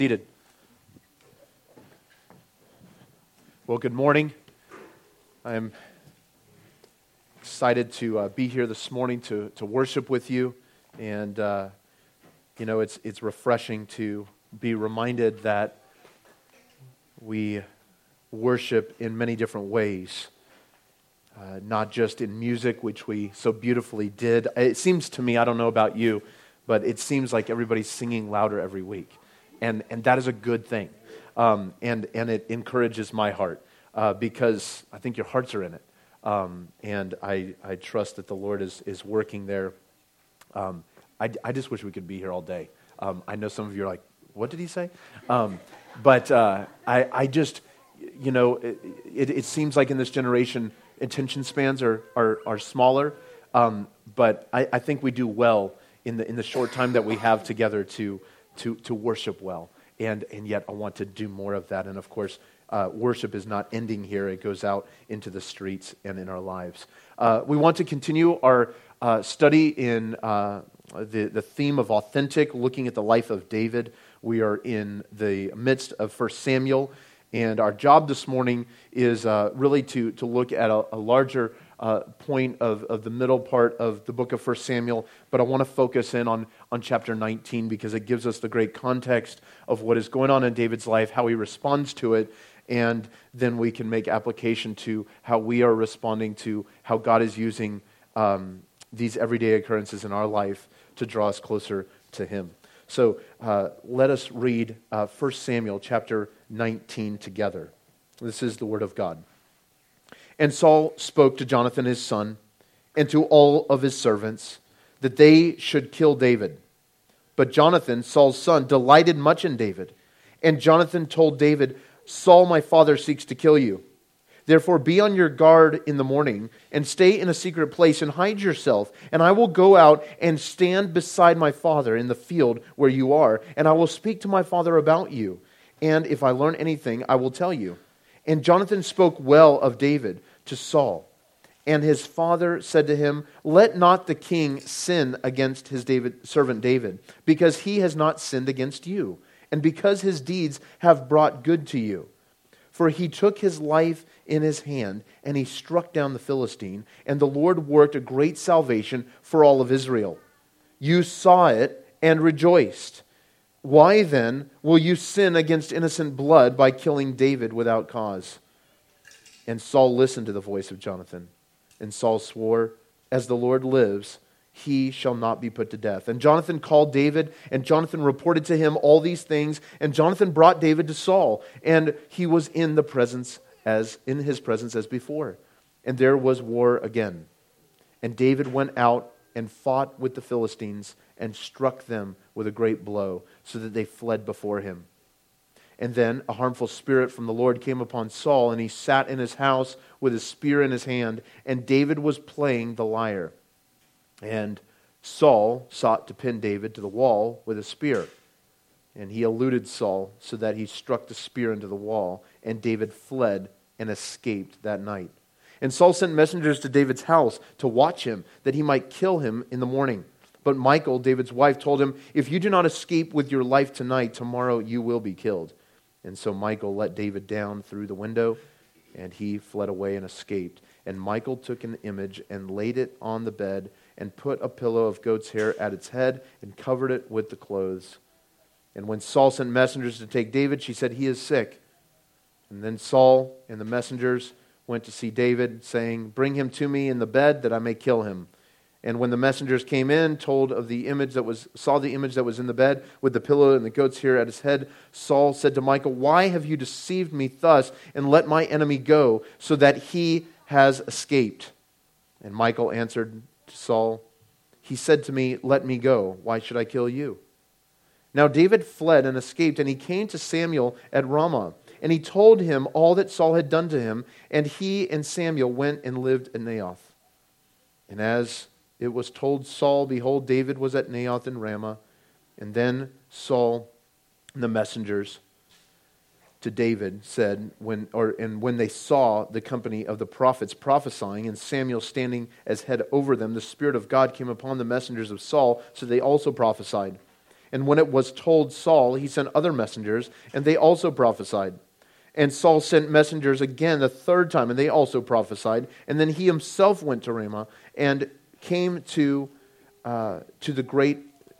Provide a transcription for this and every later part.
Seated. Well, good morning. I'm excited to be here this morning to worship with you, and it's refreshing to be reminded that we worship in many different ways, not just in music, which we so beautifully did. It seems to me, I don't know about you, but it seems like everybody's singing louder every week. And that is a good thing, and it encourages my heart because I think your hearts are in it, and I trust that the Lord is working there. I just wish we could be here all day. I know some of you are like, "What did he say?" But I just, it seems like in this generation, attention spans are smaller, but I think we do well in the short time that we have together to worship well, and yet I want to do more of that. And of course, worship is not ending here. It goes out into the streets and in our lives. We want to continue our study in the theme of authentic, looking at the life of David. We are in the midst of 1 Samuel, and our job this morning is really to look at a larger point of the middle part of the book of 1 Samuel, but I want to focus in on chapter 19 because it gives us the great context of what is going on in David's life, how he responds to it, and then we can make application to how we are responding to how God is using these everyday occurrences in our life to draw us closer to Him. So let us read 1 Samuel chapter 19 together. This is the Word of God. And Saul spoke to Jonathan his son and to all of his servants that they should kill David. But Jonathan, Saul's son, delighted much in David. And Jonathan told David, "Saul my father seeks to kill you. Therefore be on your guard in the morning and stay in a secret place and hide yourself. And I will go out and stand beside my father in the field where you are. And I will speak to my father about you. And if I learn anything, I will tell you." And Jonathan spoke well of David to Saul. And his father said to him, "Let not the king sin against his servant David, because he has not sinned against you, and because his deeds have brought good to you. For he took his life in his hand, and he struck down the Philistine, and the Lord worked a great salvation for all of Israel. You saw it and rejoiced. Why then will you sin against innocent blood by killing David without cause?" And Saul listened to the voice of Jonathan. And Saul swore, "As the Lord lives, he shall not be put to death." And Jonathan called David, and Jonathan reported to him all these things. And Jonathan brought David to Saul, and he was in his presence as before. And there was war again. And David went out and fought with the Philistines and struck them with a great blow, so that they fled before him. And then a harmful spirit from the Lord came upon Saul, and he sat in his house with his spear in his hand, and David was playing the lyre. And Saul sought to pin David to the wall with a spear. And he eluded Saul, so that he struck the spear into the wall, and David fled and escaped that night. And Saul sent messengers to David's house to watch him, that he might kill him in the morning. But Michal, David's wife, told him, "If you do not escape with your life tonight, tomorrow you will be killed." And so Michal let David down through the window, and he fled away and escaped. And Michal took an image and laid it on the bed, and put a pillow of goat's hair at its head, and covered it with the clothes. And when Saul sent messengers to take David, she said, "He is sick." And then Saul and the messengers went to see David, saying, "Bring him to me in the bed, that I may kill him." And when the messengers came in, saw the image that was in the bed with the pillow and the goat's hair at his head, Saul said to Michal, "Why have you deceived me thus, and let my enemy go, so that he has escaped?" And Michal answered to Saul, "He said to me, 'Let me go. Why should I kill you?'" Now David fled and escaped, and he came to Samuel at Ramah. And he told him all that Saul had done to him, and he and Samuel went and lived at Naioth. And as it was told Saul, behold, David was at Naioth in Ramah. And then Saul and the messengers to David said, when they saw the company of the prophets prophesying, and Samuel standing as head over them, the Spirit of God came upon the messengers of Saul, so they also prophesied. And when it was told Saul, he sent other messengers, and they also prophesied. And Saul sent messengers again the third time, and they also prophesied. And then he himself went to Ramah and came to the great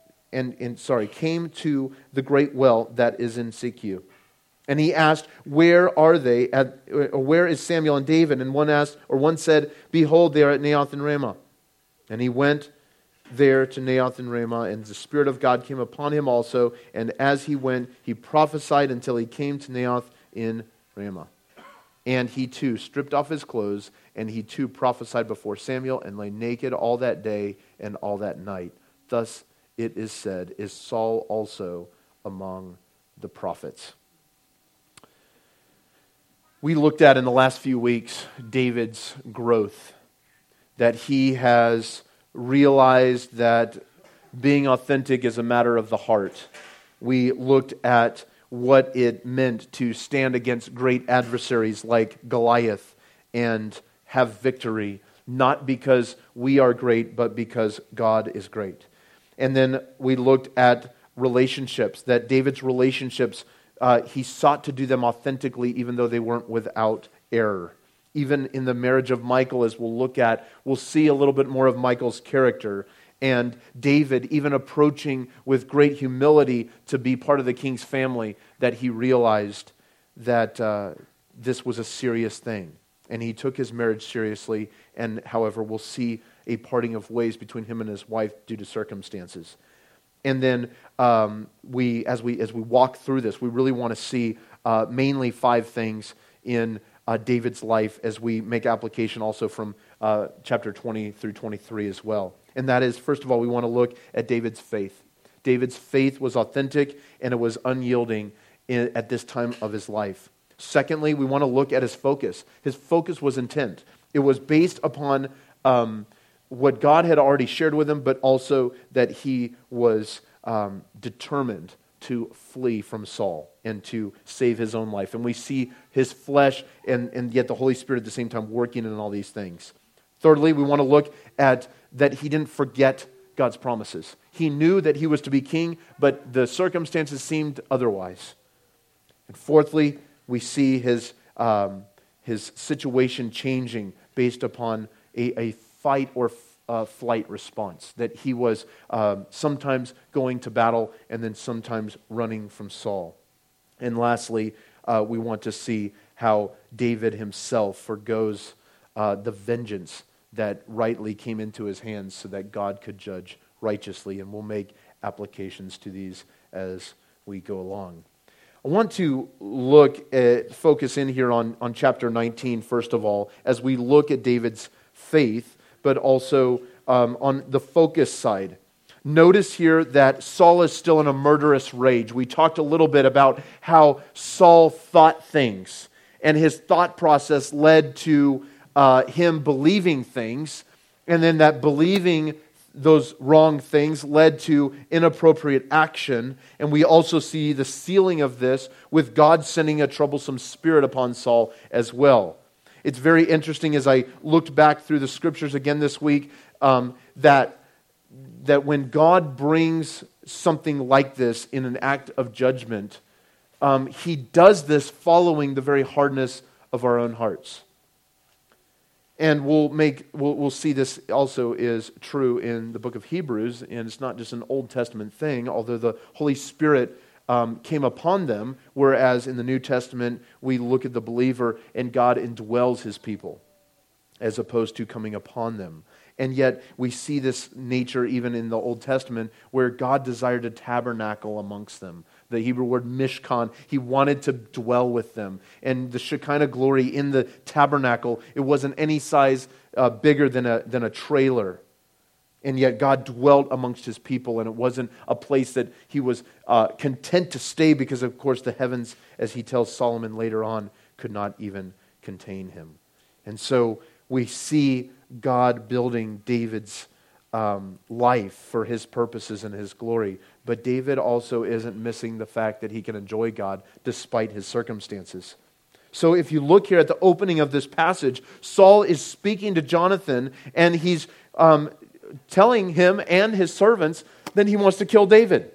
well that is in Sikhu. And he asked, "Where are they? Where is Samuel and David?" And one said, "Behold, they are at Naioth and Ramah." And he went there to Naioth and Ramah, and the Spirit of God came upon him also. And as he went, he prophesied until he came to Naioth in Ramah. And he too stripped off his clothes, and he too prophesied before Samuel, and lay naked all that day and all that night. Thus it is said, is Saul also among the prophets? We looked at in the last few weeks David's growth, that he has realized that being authentic is a matter of the heart. We looked at what it meant to stand against great adversaries like Goliath and have victory, not because we are great, but because God is great. And then we looked at relationships, that David's relationships, he sought to do them authentically even though they weren't without error. Even in the marriage of Michal, as we'll look at, we'll see a little bit more of Michal's character. And David, even approaching with great humility to be part of the king's family, that he realized that this was a serious thing. And he took his marriage seriously, and however, we'll see a parting of ways between him and his wife due to circumstances. And then as we walk through this, we really want to see mainly 5 things in David's life as we make application also from chapter 20 through 23 as well. And that is, first of all, we want to look at David's faith. David's faith was authentic and it was unyielding at this time of his life. Secondly, we want to look at his focus. His focus was intent. It was based upon what God had already shared with him, but also that he was determined to flee from Saul and to save his own life. And we see his flesh and yet the Holy Spirit at the same time working in all these things. Thirdly, we want to look at that he didn't forget God's promises. He knew that he was to be king, but the circumstances seemed otherwise. And fourthly, we see his situation changing based upon a fight or flight response, that he was sometimes going to battle and then sometimes running from Saul. And lastly, we want to see how David himself forgoes the vengeance that rightly came into his hands so that God could judge righteously. And we'll make applications to these as we go along. I want to focus in here on chapter 19, first of all, as we look at David's faith, but also on the focus side. Notice here that Saul is still in a murderous rage. We talked a little bit about how Saul thought things, and his thought process led to him believing things, and then that believing those wrong things led to inappropriate action. And we also see the sealing of this with God sending a troublesome spirit upon Saul as well. It's very interesting as I looked back through the scriptures again this week, that when God brings something like this in an act of judgment, He does this following the very hardness of our own hearts. And we'll see this also is true in the book of Hebrews, and it's not just an Old Testament thing, although the Holy Spirit came upon them, whereas in the New Testament we look at the believer and God indwells His people as opposed to coming upon them. And yet we see this nature even in the Old Testament where God desired to tabernacle amongst them. The Hebrew word mishkan, He wanted to dwell with them. And the Shekinah glory in the tabernacle, it wasn't any size bigger than a trailer. And yet God dwelt amongst His people, and it wasn't a place that He was content to stay because, of course, the heavens, as He tells Solomon later on, could not even contain Him. And so we see God building David's life for His purposes and His glory. But David also isn't missing the fact that he can enjoy God despite his circumstances. So if you look here at the opening of this passage, Saul is speaking to Jonathan, and he's telling him and his servants that he wants to kill David.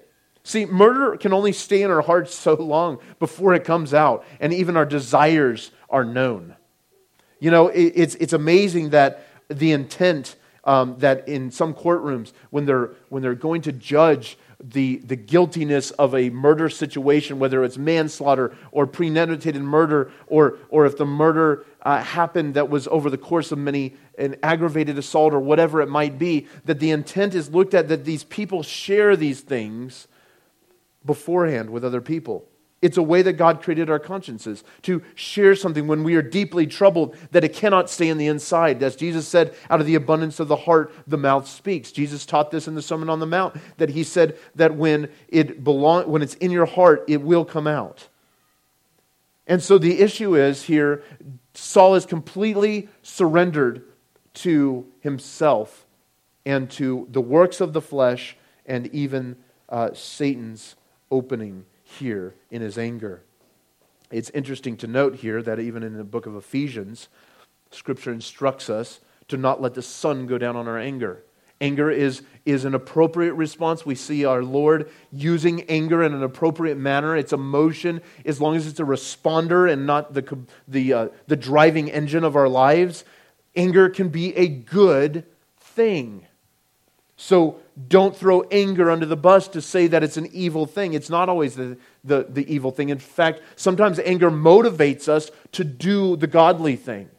See, murder can only stay in our hearts so long before it comes out, and even our desires are known. You know, it's amazing that the intent that in some courtrooms, when they're going to judge the guiltiness of a murder situation, whether it's manslaughter or premeditated murder, or if the murder happened that was over the course of an aggravated assault or whatever it might be, that the intent is looked at that these people share these things beforehand with other people. It's a way that God created our consciences, to share something when we are deeply troubled, that it cannot stay in the inside. As Jesus said, out of the abundance of the heart, the mouth speaks. Jesus taught this in the Sermon on the Mount, that he said that when it's in your heart, it will come out. And so the issue is here, Saul is completely surrendered to himself and to the works of the flesh and even Satan's opening here in his anger. It's interesting to note here that even in the book of Ephesians, Scripture instructs us to not let the sun go down on our anger. Anger is an appropriate response. We see our Lord using anger in an appropriate manner. It's emotion, as long as it's a responder and not the driving engine of our lives. Anger can be a good thing. So don't throw anger under the bus to say that it's an evil thing. It's not always the evil thing. In fact, sometimes anger motivates us to do the godly thing.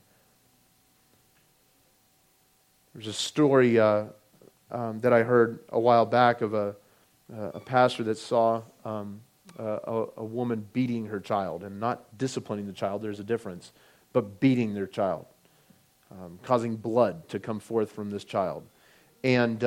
There's a story that I heard a while back of a pastor that saw a woman beating her child, and not disciplining the child, there's a difference, but beating their child, causing blood to come forth from this child. And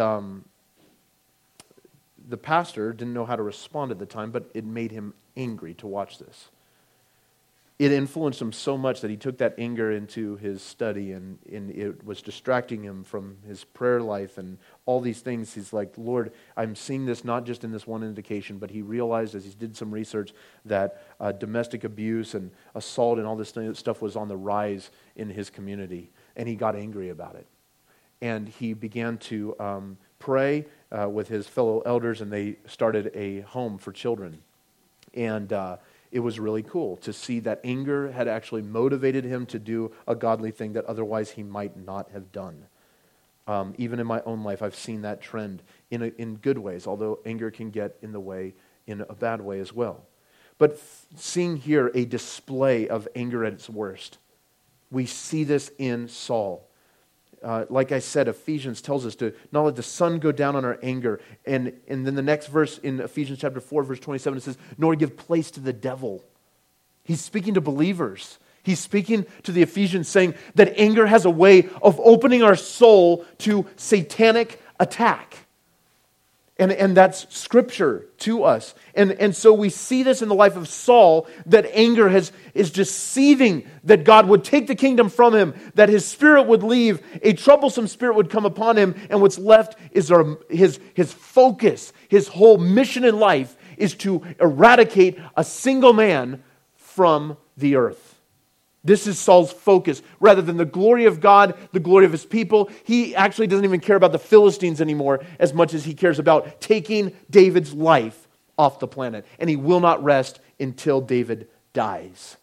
the pastor didn't know how to respond at the time, but it made him angry to watch this. It influenced him so much that he took that anger into his study, and it was distracting him from his prayer life and all these things. He's like, Lord, I'm seeing this not just in this one indication, but he realized as he did some research that domestic abuse and assault and all this stuff was on the rise in his community, and he got angry about it. And he began to pray with his fellow elders, and they started a home for children. And it was really cool to see that anger had actually motivated him to do a godly thing that otherwise he might not have done. Even in my own life, I've seen that trend in good ways, although anger can get in the way in a bad way as well. But seeing here a display of anger at its worst, we see this in Saul. Like I said, Ephesians tells us to not let the sun go down on our anger. And then the next verse in Ephesians chapter 4, verse 27, it says, nor give place to the devil. He's speaking to believers. He's speaking to the Ephesians, saying that anger has a way of opening our soul to satanic attack. And that's Scripture to us. And so we see this in the life of Saul, that anger is just seething, that God would take the kingdom from him, that his spirit would leave, a troublesome spirit would come upon him, and what's left is his focus, his whole mission in life is to eradicate a single man from the earth. This is Saul's focus. Rather than the glory of God, the glory of his people, he actually doesn't even care about the Philistines anymore as much as he cares about taking David's life off the planet. And he will not rest until David dies.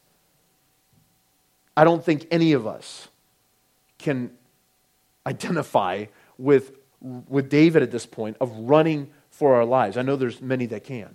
I don't think any of us can identify with David at this point of running for our lives. I know there's many that can.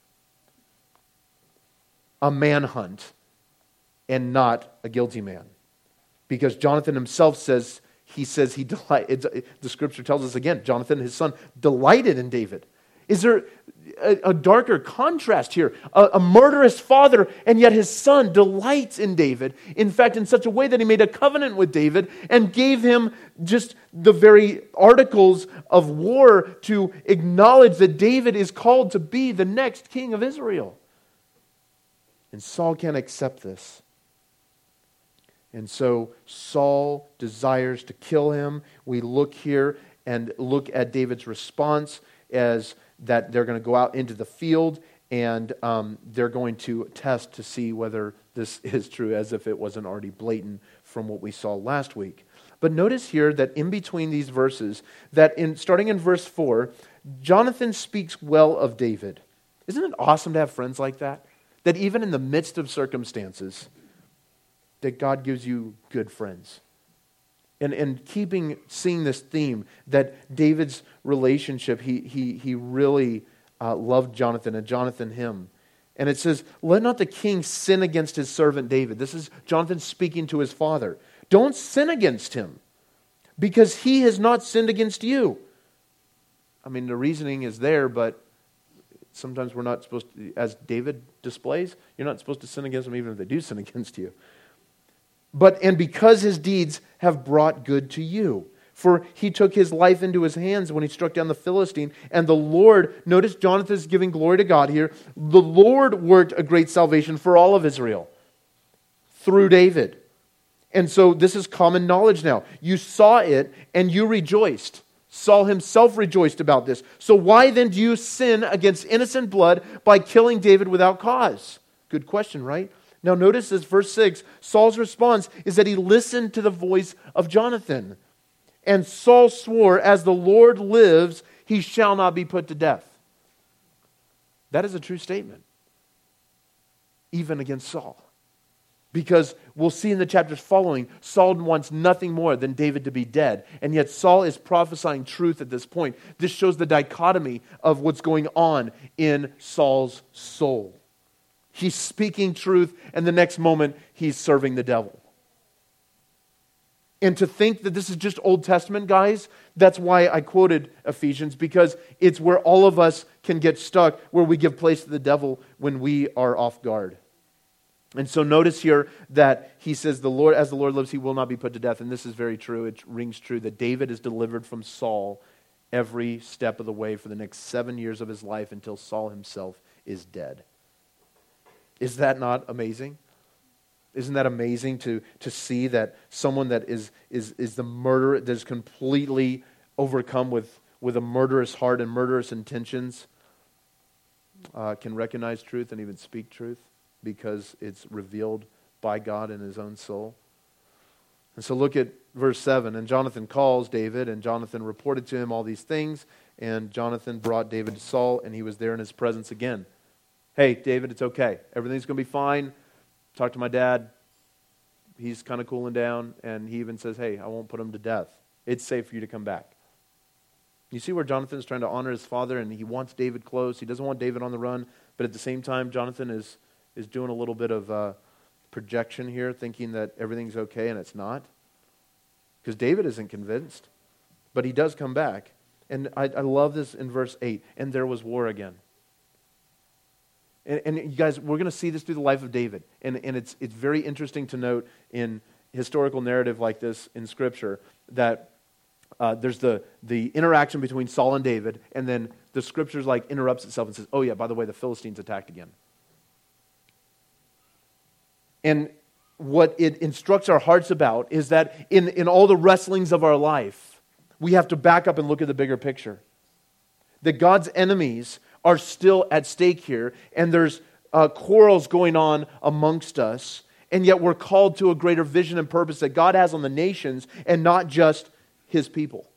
A manhunt. And not a guilty man. Because Jonathan himself says the Scripture tells us again, Jonathan, his son, delighted in David. Is there a darker contrast here? A murderous father, and yet his son delights in David. In fact, in such a way that he made a covenant with David and gave him just the very articles of war to acknowledge that David is called to be the next king of Israel. And Saul can't accept this. And so Saul desires to kill him. We look here and look at David's response as that they're going to go out into the field and they're going to test to see whether this is true, as if it wasn't already blatant from what we saw last week. But notice here that in between these verses, that starting in verse 4, Jonathan speaks well of David. Isn't it awesome to have friends like that? That even in the midst of circumstances, that God gives you good friends. And seeing this theme, that David's relationship, he really loved Jonathan and Jonathan him. And it says, let not the king sin against his servant David. This is Jonathan speaking to his father. Don't sin against him, because he has not sinned against you. I mean, the reasoning is there, but sometimes we're not supposed to, as David displays, you're not supposed to sin against them even if they do sin against you. And because his deeds have brought good to you. For he took his life into his hands when he struck down the Philistine. And the Lord, notice Jonathan is giving glory to God here. The Lord worked a great salvation for all of Israel through David. And so this is common knowledge now. You saw it and you rejoiced. Saul himself rejoiced about this. So why then do you sin against innocent blood by killing David without cause? Good question, right? Now notice this, verse 6, Saul's response is that he listened to the voice of Jonathan. And Saul swore, as the Lord lives, he shall not be put to death. That is a true statement, even against Saul. Because we'll see in the chapters following, Saul wants nothing more than David to be dead. And yet Saul is prophesying truth at this point. This shows the dichotomy of what's going on in Saul's soul. He's speaking truth, and the next moment, he's serving the devil. And to think that this is just Old Testament, guys, that's why I quoted Ephesians, because it's where all of us can get stuck, where we give place to the devil when we are off guard. And so notice here that he says, "The Lord, as the Lord lives, he will not be put to death." And this is very true. It rings true that David is delivered from Saul every step of the way for the next 7 years of his life until Saul himself is dead. Is that not amazing? Isn't that amazing to see that someone that is the murderer, that is completely overcome with a murderous heart and murderous intentions, can recognize truth and even speak truth because it's revealed by God in his own soul? And so look at verse 7. And Jonathan calls David, and Jonathan reported to him all these things, and Jonathan brought David to Saul, and he was there in his presence again. "Hey, David, it's okay. Everything's going to be fine. Talk to my dad. He's kind of cooling down." And he even says, "Hey, I won't put him to death. It's safe for you to come back." You see where Jonathan's trying to honor his father, and he wants David close. He doesn't want David on the run. But at the same time, Jonathan is doing a little bit of projection here, thinking that everything's okay, and it's not. Because David isn't convinced. But he does come back. And I love this in verse 8. And there was war again. And you guys, we're going to see this through the life of David. And it's very interesting to note in historical narrative like this in Scripture that there's the interaction between Saul and David, and then the Scriptures like interrupts itself and says, "Oh yeah, by the way, the Philistines attacked again." And what it instructs our hearts about is that in all the wrestlings of our life, we have to back up and look at the bigger picture. That God's enemies are still at stake here, and there's quarrels going on amongst us, and yet we're called to a greater vision and purpose that God has on the nations and not just his people.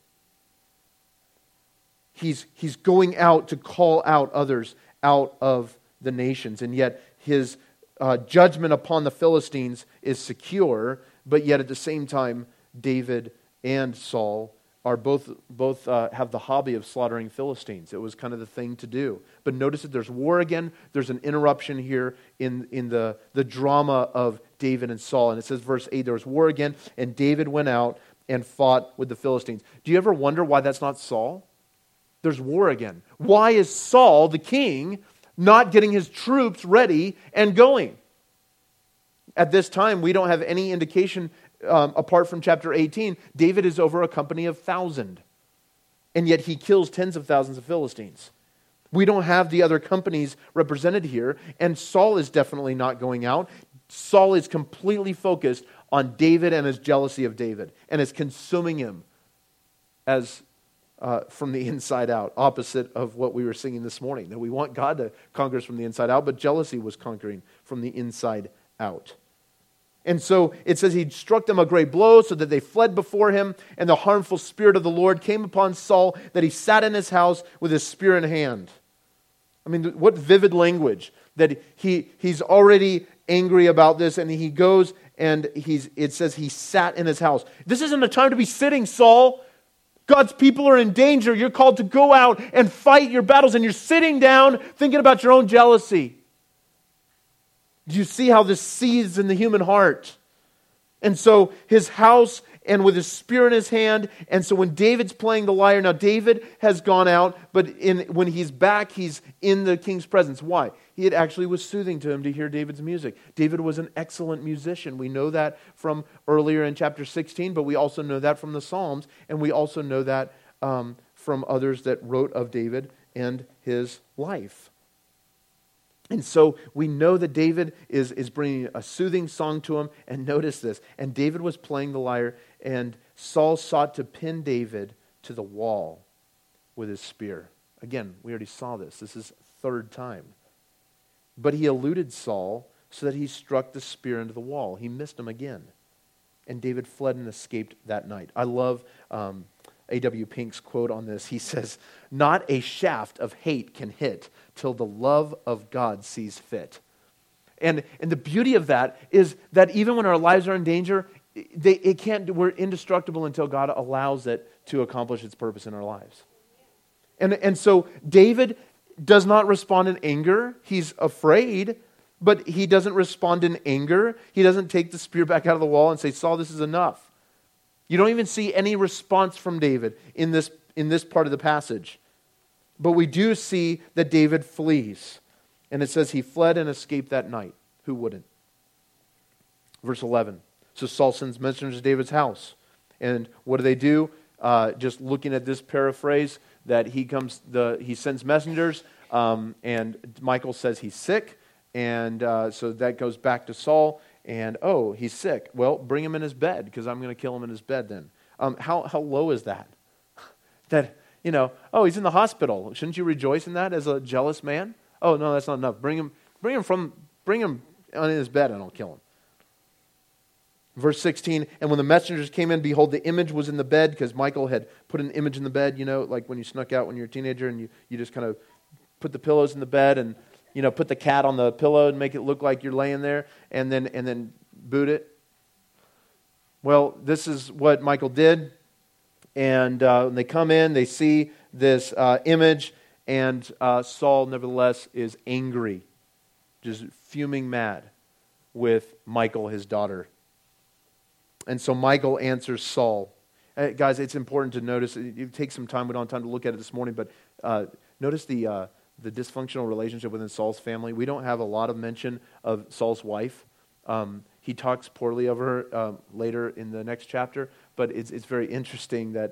He's going out to call out others out of the nations, and yet his judgment upon the Philistines is secure, but yet at the same time, David and Saul are both have the hobby of slaughtering Philistines. It was kind of the thing to do. But notice that there's war again. There's an interruption here in the drama of David and Saul. And it says, verse 8, there was war again, and David went out and fought with the Philistines. Do you ever wonder why that's not Saul? There's war again. Why is Saul, the king, not getting his troops ready and going? At this time, we don't have any indication. Apart from chapter 18, David is over a company of 1,000. And yet he kills tens of thousands of Philistines. We don't have the other companies represented here. And Saul is definitely not going out. Saul is completely focused on David and his jealousy of David. And is consuming him as from the inside out. Opposite of what we were singing this morning. That we want God to conquer us from the inside out. But jealousy was conquering from the inside out. And so it says he struck them a great blow so that they fled before him, and the harmful spirit of the Lord came upon Saul, that he sat in his house with his spear in hand. I mean, what vivid language that he's already angry about this, and he goes and it says he sat in his house. This isn't a time to be sitting, Saul. God's people are in danger. You're called to go out and fight your battles, and you're sitting down thinking about your own jealousy. Do you see how this seethes in the human heart? And so his house, and with his spear in his hand, and so when David's playing the lyre, now David has gone out, but when he's back, he's in the king's presence. Why? It actually was soothing to him to hear David's music. David was an excellent musician. We know that from earlier in chapter 16, but we also know that from the Psalms, and we also know that from others that wrote of David and his life. And so we know that David is bringing a soothing song to him. And notice this. And David was playing the lyre, and Saul sought to pin David to the wall with his spear. Again, we already saw this. This is third time. But he eluded Saul so that he struck the spear into the wall. He missed him again. And David fled and escaped that night. I love A.W. Pink's quote on this. He says, "Not a shaft of hate can hit till the love of God sees fit." And the beauty of that is that even when our lives are in danger, we're indestructible until God allows it to accomplish its purpose in our lives. And so David does not respond in anger. He's afraid, but he doesn't respond in anger. He doesn't take the spear back out of the wall and say, "Saul, this is enough." You don't even see any response from David in this part of the passage. But we do see that David flees. And it says he fled and escaped that night. Who wouldn't? Verse 11. So Saul sends messengers to David's house. And what do? Just looking at this paraphrase, that he sends messengers, and Michal says he's sick. And so that goes back to Saul. And, oh, he's sick. Well, bring him in his bed, because I'm going to kill him in his bed then. How low is that? That, oh, he's in the hospital. Shouldn't you rejoice in that as a jealous man? Oh, no, that's not enough. Bring him on his bed and I'll kill him. Verse 16, and when the messengers came in, behold, the image was in the bed, because Michal had put an image in the bed, like when you snuck out when you're a teenager and you just kind of put the pillows in the bed and, put the cat on the pillow and make it look like you're laying there and then boot it. Well, this is what Michal did. And when they come in, they see this image, and Saul, nevertheless, is angry, just fuming mad with Michal, his daughter. And so Michal answers Saul. Guys, it's important to notice, it takes some time, we don't have time to look at it this morning, but notice the dysfunctional relationship within Saul's family. We don't have a lot of mention of Saul's wife. He talks poorly of her later in the next chapter, but it's very interesting that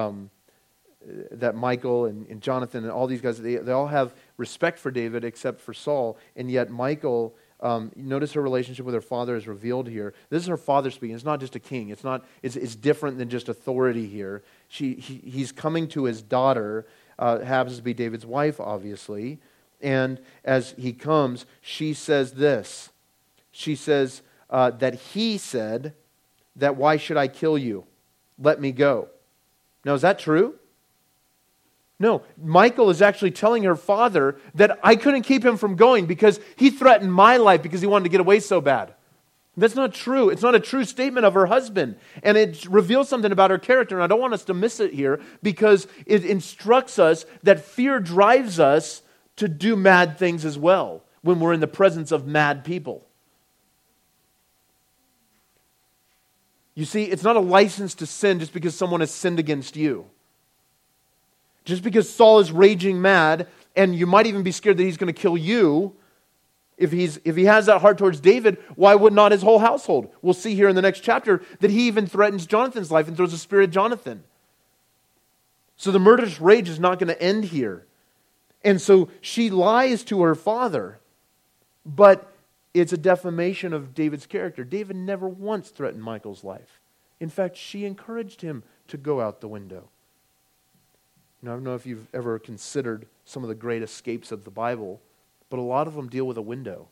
Michal and Jonathan and all these guys, they all have respect for David except for Saul, and yet Michal, notice her relationship with her father is revealed here. This is her father speaking. It's not just a king. It's different than just authority here. He's coming to his daughter, happens to be David's wife, obviously, and as he comes, she says this. She says that he said that, "Why should I kill you? Let me go." Now, is that true? No, Michal is actually telling her father that I couldn't keep him from going because he threatened my life because he wanted to get away so bad. That's not true. It's not a true statement of her husband. And it reveals something about her character, and I don't want us to miss it here because it instructs us that fear drives us to do mad things as well when we're in the presence of mad people. You see, it's not a license to sin just because someone has sinned against you. Just because Saul is raging mad, and you might even be scared that he's going to kill you, if he has that heart towards David, why would not his whole household? We'll see here in the next chapter that he even threatens Jonathan's life and throws a spear at Jonathan. So the murderous rage is not going to end here. And so she lies to her father, but it's a defamation of David's character. David never once threatened Michal's life. In fact, she encouraged him to go out the window. I don't know if you've ever considered some of the great escapes of the Bible, but a lot of them deal with a window.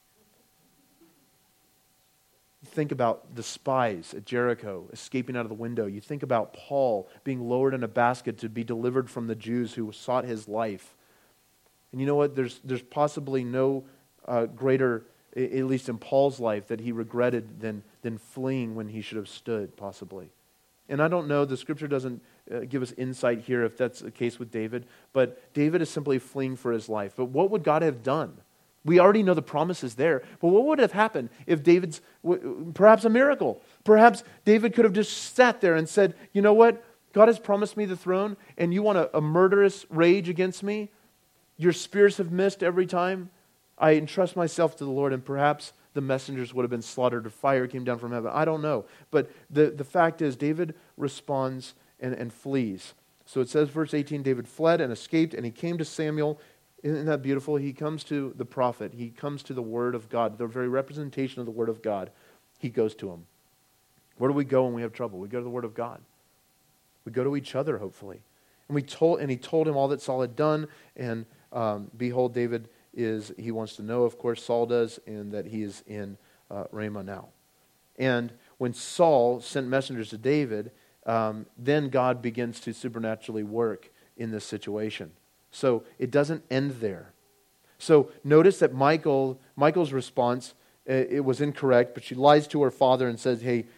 You think about the spies at Jericho escaping out of the window. You think about Paul being lowered in a basket to be delivered from the Jews who sought his life. And you know what? There's possibly no greater, at least in Paul's life, that he regretted than fleeing when he should have stood, possibly. And I don't know, the scripture doesn't give us insight here if that's the case with David, but David is simply fleeing for his life. But what would God have done? We already know the promise is there, but what would have happened if perhaps a miracle? Perhaps David could have just sat there and said, you know what? God has promised me the throne, and you want a murderous rage against me? Your spears have missed every time. I entrust myself to the Lord, and perhaps the messengers would have been slaughtered or fire came down from heaven. I don't know. But the fact is, David responds and flees. So it says, verse 18, David fled and escaped, and he came to Samuel. Isn't that beautiful? He comes to the prophet. He comes to the Word of God, the very representation of the Word of God. He goes to him. Where do we go when we have trouble? We go to the Word of God. We go to each other, hopefully. And he told him all that Saul had done, and behold, David he wants to know, of course, Saul does, and that he is in Ramah now. And when Saul sent messengers to David, then God begins to supernaturally work in this situation. So it doesn't end there. So notice that Michael's response, it was incorrect, but she lies to her father and says, hey,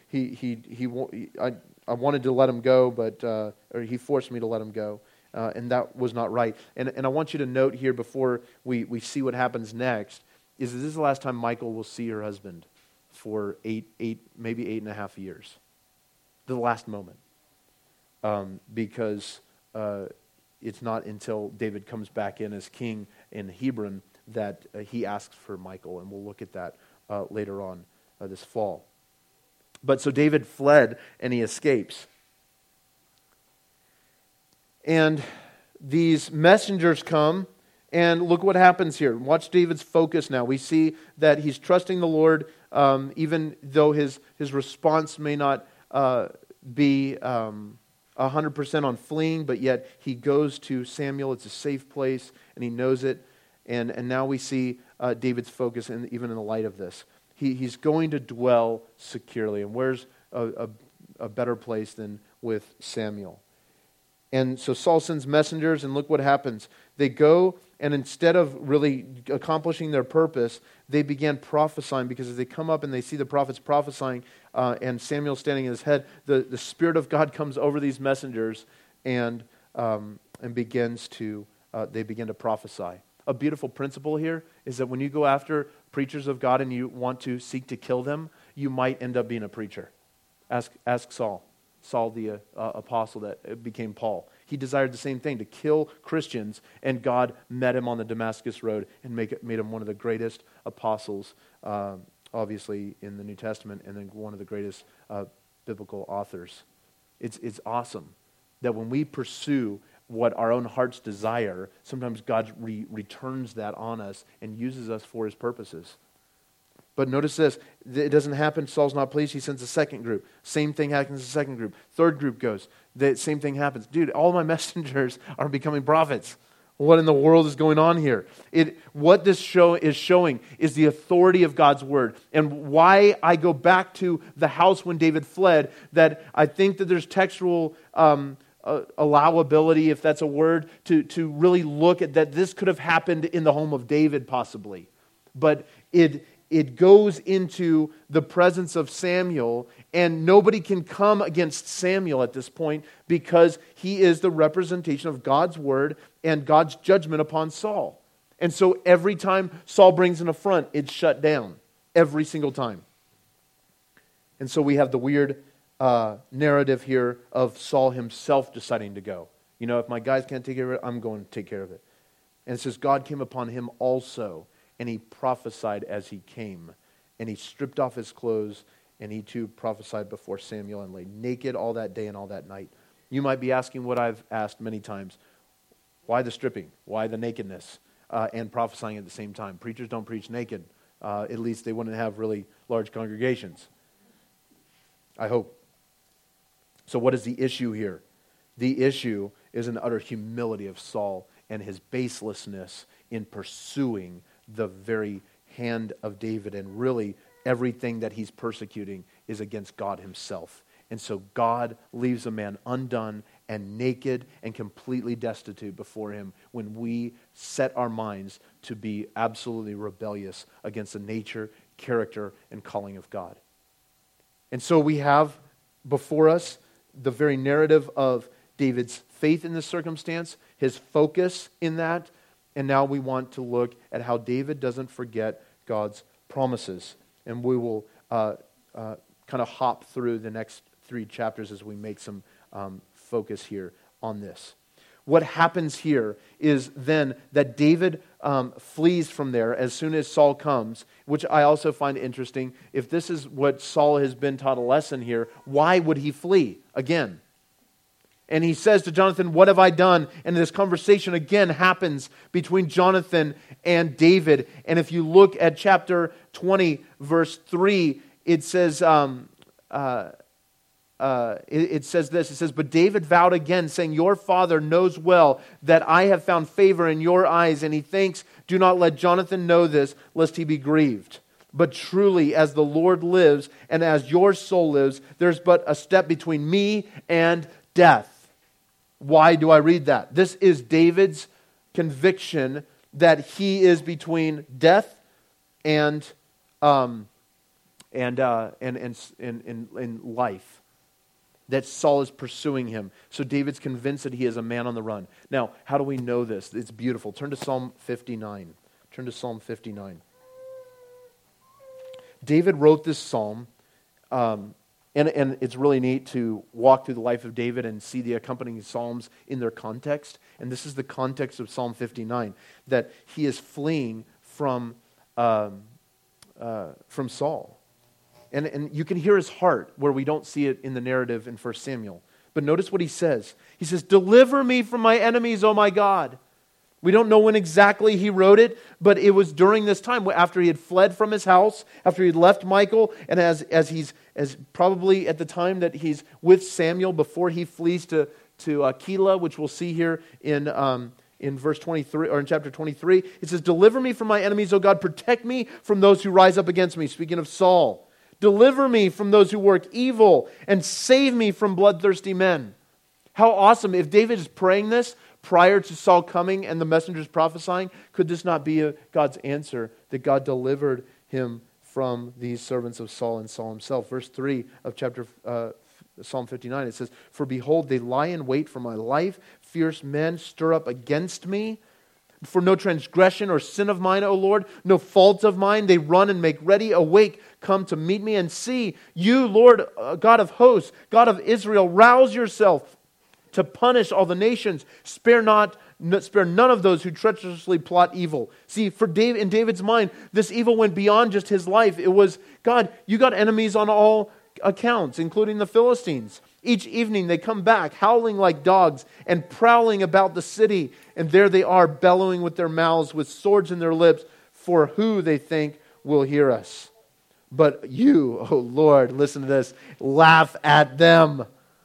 I wanted to let him go, but or he forced me to let him go. And that was not right. And I want you to note here before we see what happens next, is that this is the last time Michal will see her husband for maybe 8.5 years. The last moment. Because it's not until David comes back in as king in Hebron that he asks for Michal, and we'll look at that later on this fall. But so David fled and he escapes. And these messengers come, and look what happens here. Watch David's focus now. We see that he's trusting the Lord, even though his response may not be 100% on fleeing, but yet he goes to Samuel. It's a safe place, and he knows it. And now we see David's focus, even in the light of this. He's going to dwell securely. And where's a better place than with Samuel? And so Saul sends messengers, and look what happens. They go, and instead of really accomplishing their purpose, they began prophesying, because as they come up and they see the prophets prophesying, and Samuel standing at his head, the Spirit of God comes over these messengers and begins to they begin to prophesy. A beautiful principle here is that when you go after preachers of God and you want to seek to kill them, you might end up being a preacher. Ask Saul. Saul the apostle that became Paul. He desired the same thing, to kill Christians, and God met him on the Damascus road and made him one of the greatest apostles, obviously in the New Testament, and then one of the greatest biblical authors. It's awesome that when we pursue what our own hearts desire, sometimes God returns that on us and uses us for His purposes. But notice this, it doesn't happen. Saul's not pleased. He sends a second group. Same thing happens to the second group. Third group goes. The same thing happens. Dude, all my messengers are becoming prophets. What in the world is going on here? What this show is showing is the authority of God's word. And why I go back to the house when David fled, that I think that there's textual allowability, if that's a word, to really look at that this could have happened in the home of David possibly. But it goes into the presence of Samuel, and nobody can come against Samuel at this point because he is the representation of God's word and God's judgment upon Saul. And so every time Saul brings an affront, it's shut down. Every single time. And so we have the weird narrative here of Saul himself deciding to go. You know, if my guys can't take care of it, I'm going to take care of it. And it says God came upon him also, and he prophesied as he came. And he stripped off his clothes, and he too prophesied before Samuel and lay naked all that day and all that night. You might be asking what I've asked many times. Why the stripping? Why the nakedness? And prophesying at the same time. Preachers don't preach naked. At least they wouldn't have really large congregations. I hope. So what is the issue here? The issue is an utter humility of Saul and his baselessness in pursuing the very hand of David, and really everything that he's persecuting is against God himself. And so God leaves a man undone and naked and completely destitute before him when we set our minds to be absolutely rebellious against the nature, character, and calling of God. And so we have before us the very narrative of David's faith in this circumstance, his focus in that, and now we want to look at how David doesn't forget God's promises. And we will kind of hop through the next 3 chapters as we make some focus here on this. What happens here is then that David flees from there as soon as Saul comes, which I also find interesting. If this is what Saul has been taught a lesson here, why would he flee again? And he says to Jonathan, "What have I done?" And this conversation again happens between Jonathan and David. And if you look at chapter 20, verse 3, it says, it says this, it says, "But David vowed again, saying, 'Your father knows well that I have found favor in your eyes, and he thinks, do not let Jonathan know this, lest he be grieved. But truly, as the Lord lives, and as your soul lives, there's but a step between me and death.'" Why do I read that? This is David's conviction that he is between death and life. That Saul is pursuing him. So David's convinced that he is a man on the run. Now, how do we know this? It's beautiful. Turn to Psalm 59. Turn to Psalm 59. David wrote this psalm, and it's really neat to walk through the life of David and see the accompanying psalms in their context. And this is the context of Psalm 59, that he is fleeing from Saul. And you can hear his heart where we don't see it in the narrative in 1 Samuel. But notice what he says. He says, "Deliver me from my enemies, O my God." We don't know when exactly he wrote it, but it was during this time after he had fled from his house, after he had left Michal, and as probably at the time that he's with Samuel before he flees to Keilah, which we'll see here in verse 23 or in chapter 23. It says, "Deliver me from my enemies, O God, protect me from those who rise up against me." Speaking of Saul. "Deliver me from those who work evil and save me from bloodthirsty men." How awesome. If David is praying this prior to Saul coming and the messengers prophesying, could this not be God's answer that God delivered him from these servants of Saul and Saul himself? Verse 3 of chapter Psalm 59, it says, "For behold, they lie in wait for my life. Fierce men stir up against me. For no transgression or sin of mine, O Lord, no fault of mine, they run and make ready. Awake, come to meet me, and see, you, Lord, God of hosts, God of Israel, rouse yourself to punish all the nations. Spare none of those who treacherously plot evil." See, in David's mind, this evil went beyond just his life. It was, God, you got enemies on all accounts, including the Philistines. Each evening they come back, howling like dogs and prowling about the city. And there they are, bellowing with their mouths, with swords in their lips, for who they think will hear us. But you, O Lord, listen to this, laugh at them.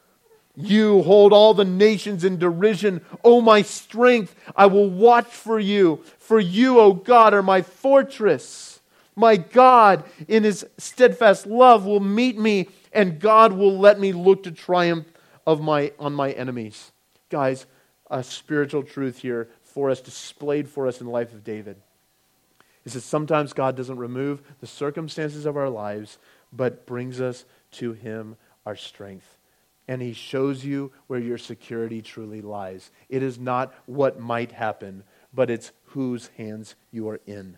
You hold all the nations in derision. O my strength, I will watch for you. For you, O God, are my fortress. My God, in His steadfast love, will meet me, and God will let me look to triumph on my enemies. Guys, a spiritual truth here for us, displayed for us in the life of David, is that sometimes God doesn't remove the circumstances of our lives, but brings us to Him, our strength. And He shows you where your security truly lies. It is not what might happen, but it's whose hands you are in.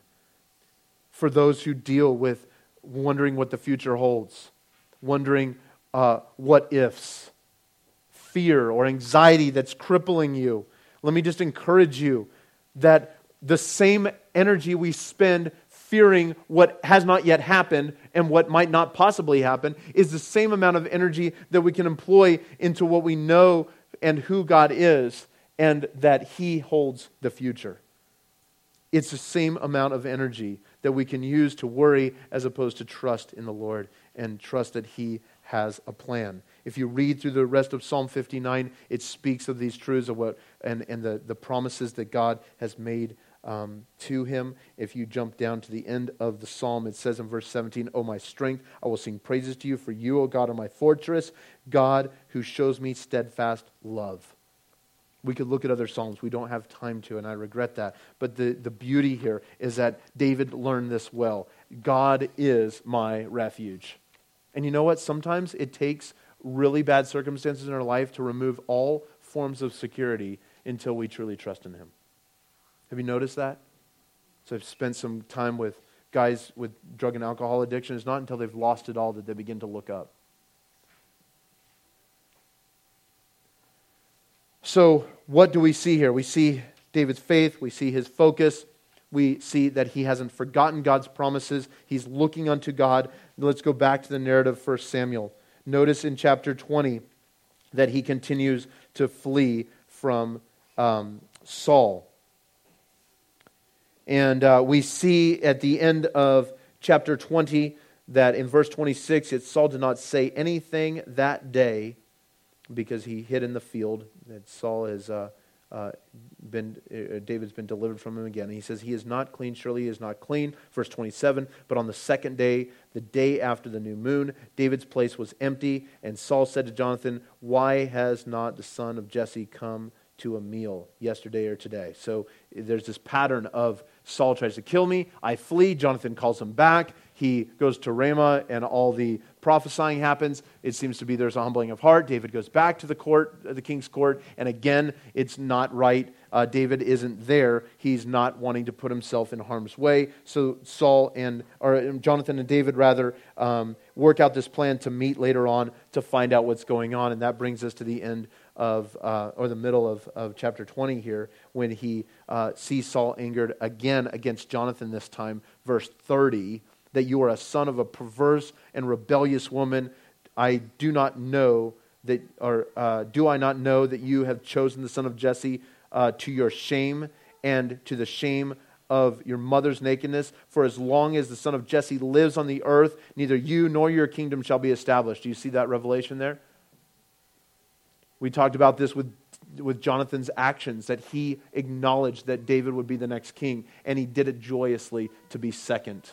For those who deal with wondering what the future holds, wondering what ifs, fear or anxiety that's crippling you, let me just encourage you that the same energy we spend fearing what has not yet happened and what might not possibly happen is the same amount of energy that we can employ into what we know and who God is, and that He holds the future. It's the same amount of energy that we can use to worry as opposed to trust in the Lord and trust that He has a plan. If you read through the rest of Psalm 59, it speaks of these truths of what and the promises that God has made to him. If you jump down to the end of the psalm, it says in verse 17, "O my strength, I will sing praises to you, for you, O God, are my fortress, God who shows me steadfast love." We could look at other psalms. We don't have time to, and I regret that. But the beauty here is that David learned this well. God is my refuge. And you know what? Sometimes it takes really bad circumstances in our life to remove all forms of security until we truly trust in Him. Have you noticed that? So I've spent some time with guys with drug and alcohol addiction. It's not until they've lost it all that they begin to look up. So what do we see here? We see David's faith. We see his focus. We see that he hasn't forgotten God's promises. He's looking unto God. Let's go back to the narrative of 1 Samuel. Notice in chapter 20 that he continues to flee from Saul. And we see at the end of chapter 20 that in verse 26, Saul did not say anything that day because he hid in the field. That Saul has David's been delivered from him again. And he says, "He is not clean, surely he is not clean." Verse 27, "But on the second day, the day after the new moon, David's place was empty. And Saul said to Jonathan, 'Why has not the son of Jesse come to a meal yesterday or today?'" So there's this pattern of Saul tries to kill me, I flee, Jonathan calls him back, he goes to Ramah, and all the prophesying happens. It seems to be there's a humbling of heart. David goes back to the court, the king's court, and again, it's not right. David isn't there. He's not wanting to put himself in harm's way. So Jonathan and David work out this plan to meet later on to find out what's going on, and that brings us to the end or the middle of chapter 20 here, when he sees Saul angered again against Jonathan this time. Verse 30, "That you are a son of a perverse and rebellious woman. Do I not know that you have chosen the son of Jesse to your shame and to the shame of your mother's nakedness? For as long as the son of Jesse lives on the earth, neither you nor your kingdom shall be established." Do you see that revelation there? We talked about this with Jonathan's actions, that he acknowledged that David would be the next king, and he did it joyously to be second.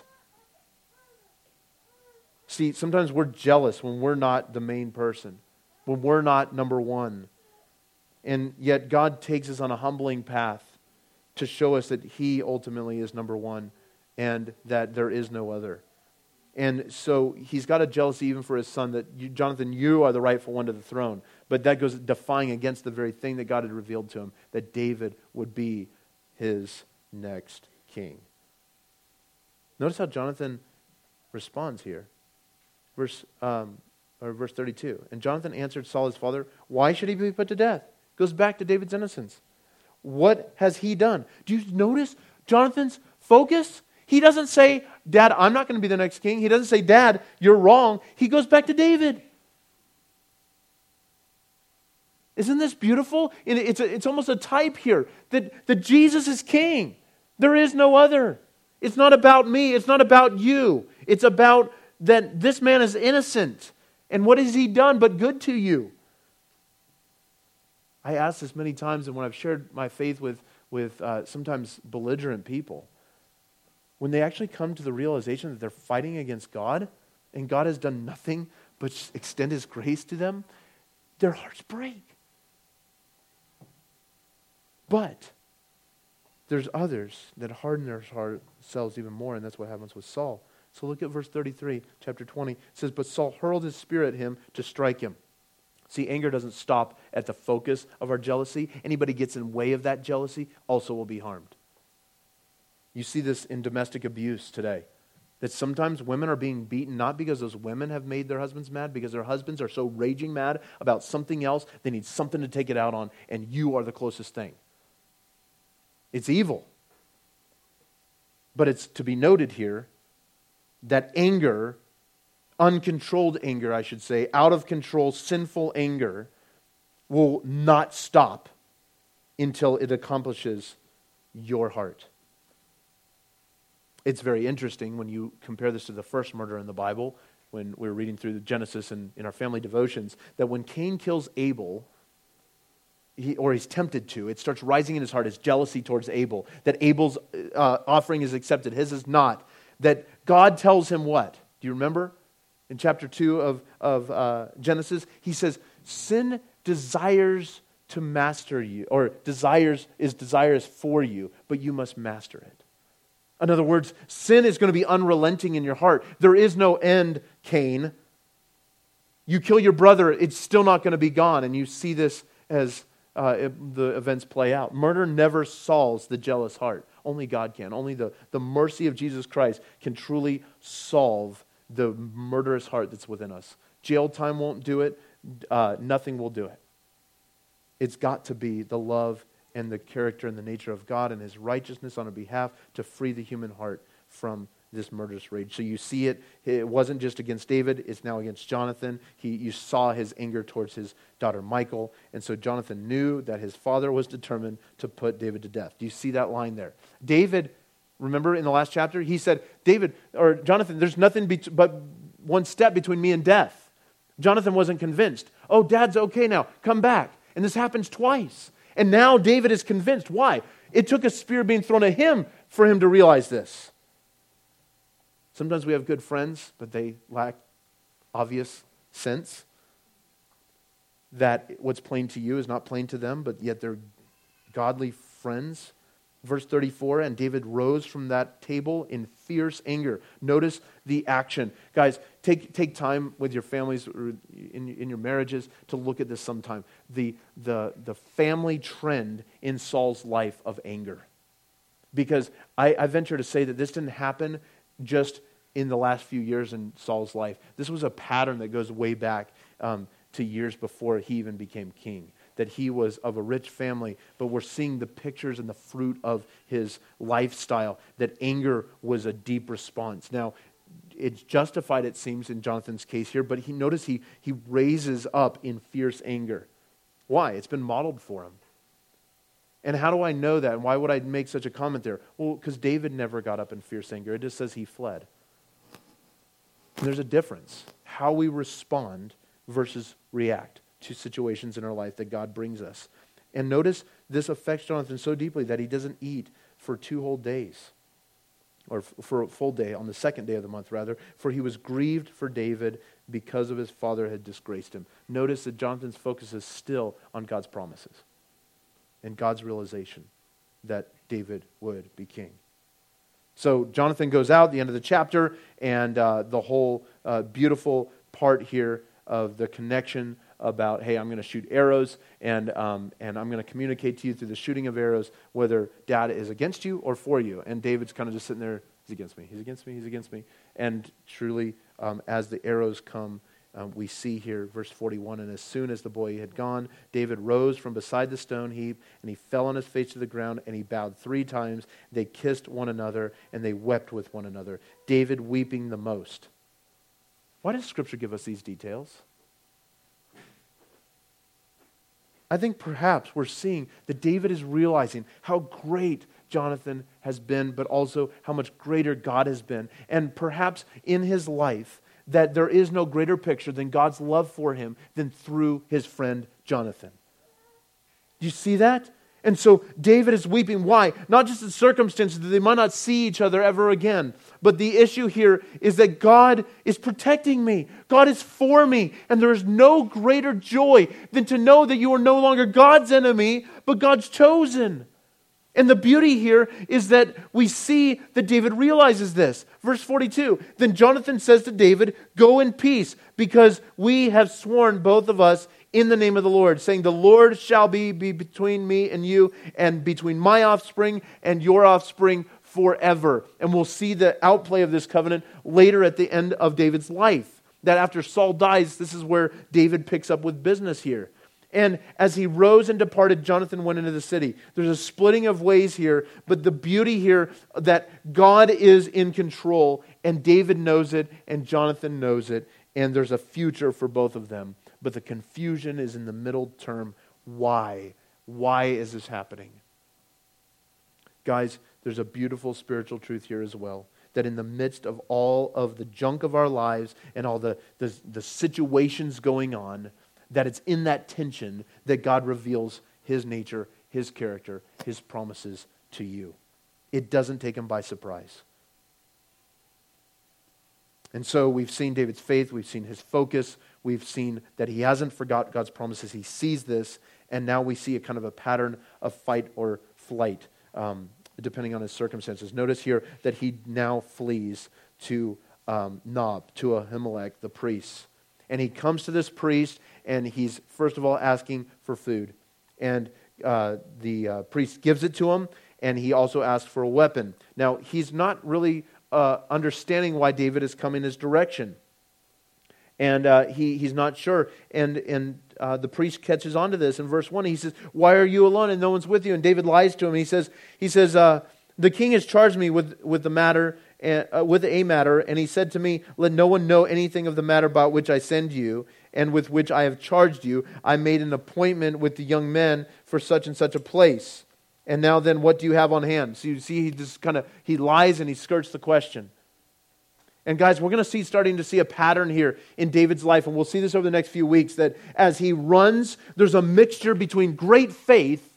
See, sometimes we're jealous when we're not the main person, when we're not number one. And yet God takes us on a humbling path to show us that He ultimately is number one and that there is no other. And so He's got a jealousy even for His son, that Jonathan, you are the rightful one to the throne. But that goes defying against the very thing that God had revealed to him, that David would be his next king. Notice how Jonathan responds here. Verse 32. "And Jonathan answered Saul his father, 'Why should he be put to death?'" Goes back to David's innocence. What has he done? Do you notice Jonathan's focus? He doesn't say, "Dad, I'm not going to be the next king." He doesn't say, "Dad, you're wrong." He goes back to David. Isn't this beautiful? It's almost a type here that Jesus is king. There is no other. It's not about me. It's not about you. It's about that this man is innocent. And what has he done but good to you? I ask this many times, and when I've shared my faith with sometimes belligerent people, when they actually come to the realization that they're fighting against God, and God has done nothing but extend His grace to them, their hearts break. But there's others that harden themselves even more, and that's what happens with Saul. So look at verse 33, chapter 20. It says, "But Saul hurled his spear at him to strike him." See, anger doesn't stop at the focus of our jealousy. Anybody gets in the way of that jealousy also will be harmed. You see this in domestic abuse today. That sometimes women are being beaten not because those women have made their husbands mad, because their husbands are so raging mad about something else, they need something to take it out on, and you are the closest thing. It's evil. But it's to be noted here that anger, uncontrolled anger, I should say, out of control, sinful anger, will not stop until it accomplishes your heart. It's very interesting when you compare this to the first murder in the Bible, when we're reading through the Genesis and in our family devotions, that when Cain kills Abel, he's tempted to. It starts rising in his heart, his jealousy towards Abel, that Abel's offering is accepted, his is not. That God tells him what? Do you remember? In chapter 2 of Genesis, he says, sin desires to master you, or is desirous for you, but you must master it. In other words, sin is going to be unrelenting in your heart. There is no end, Cain. You kill your brother, it's still not going to be gone. And you see this as the events play out. Murder never solves the jealous heart. Only God can. Only the mercy of Jesus Christ can truly solve the murderous heart that's within us. Jail time won't do it. Nothing will do it. It's got to be the love and the character and the nature of God and His righteousness on our behalf to free the human heart from this murderous rage. So you see it wasn't just against David, it's now against Jonathan. You saw his anger towards his daughter Michal, and so Jonathan knew that his father was determined to put David to death. Do you see that line there? David, remember in the last chapter, he said, Jonathan, there's nothing but one step between me and death. Jonathan wasn't convinced. Oh, Dad's okay now, come back. And this happens twice. And now David is convinced. Why? It took a spear being thrown at him for him to realize this. Sometimes we have good friends, but they lack obvious sense that what's plain to you is not plain to them, but yet they're godly friends. Verse 34, and David rose from that table in fierce anger. Notice the action. Guys, take time with your families or in your marriages to look at this sometime. The family trend in Saul's life of anger. Because I venture to say that this didn't happen just in the last few years in Saul's life. This was a pattern that goes way back to years before he even became king. That he was of a rich family, but we're seeing the pictures and the fruit of his lifestyle, that anger was a deep response. Now, it's justified, it seems, in Jonathan's case here, but notice he raises up in fierce anger. Why? It's been modeled for him. And how do I know that? And why would I make such a comment there? Well, because David never got up in fierce anger. It just says he fled. And there's a difference. How we respond versus react to situations in our life that God brings us. And notice this affects Jonathan so deeply that he doesn't eat for 2 whole days. Or for a full day, on the second day of the month rather. For he was grieved for David because of his father had disgraced him. Notice that Jonathan's focus is still on God's promises. And God's realization that David would be king. So Jonathan goes out at the end of the chapter, and the whole beautiful part here of the connection about, hey, I'm going to shoot arrows, and I'm going to communicate to you through the shooting of arrows whether Dad is against you or for you. And David's kind of just sitting there, he's against me, he's against me, he's against me. And truly, as the arrows come, we see here, verse 41, and as soon as the boy had gone, David rose from beside the stone heap, and he fell on his face to the ground, and he bowed 3 times. They kissed one another, and they wept with one another, David weeping the most. Why does Scripture give us these details? I think perhaps we're seeing that David is realizing how great Jonathan has been, but also how much greater God has been. And perhaps in his life, that there is no greater picture than God's love for him than through his friend Jonathan. Do you see that? And so David is weeping. Why? Not just the circumstances that they might not see each other ever again, but the issue here is that God is protecting me. God is for me. And there is no greater joy than to know that you are no longer God's enemy, but God's chosen. And the beauty here is that we see that David realizes this. Verse 42, then Jonathan says to David, go in peace, because we have sworn, both of us, in the name of the Lord, saying, the Lord shall be between me and you, and between my offspring and your offspring forever. And we'll see the outplay of this covenant later at the end of David's life. That after Saul dies, this is where David picks up with business here. And as he rose and departed, Jonathan went into the city. There's a splitting of ways here, but the beauty here that God is in control, and David knows it, and Jonathan knows it, and there's a future for both of them. But the confusion is in the middle term. Why? Why is this happening? Guys, there's a beautiful spiritual truth here as well. That in the midst of all of the junk of our lives and all the situations going on, that it's in that tension that God reveals His nature, His character, His promises to you. It doesn't take Him by surprise. And so we've seen David's faith, we've seen his focus, we've seen that he hasn't forgot God's promises, he sees this, and now we see a kind of a pattern of fight or flight, depending on his circumstances. Notice here that he now flees to Nob, to Ahimelech, the priest. And he comes to this priest, and he's first of all asking for food. And the priest gives it to him, and he also asks for a weapon. Now, he's not really understanding why David is coming his direction. And he's not sure. And the priest catches on to this. In verse 1, he says, "Why are you alone and no one's with you?" And David lies to him. He says, "The king has charged me with a matter, and he said to me, 'Let no one know anything of the matter about which I send you, and with which I have charged you. I made an appointment with the young men for such and such a place. And now then, what do you have on hand?'" So you see, he lies and he skirts the question. And guys, we're going to starting to see a pattern here in David's life, and we'll see this over the next few weeks, that as he runs, there's a mixture between great faith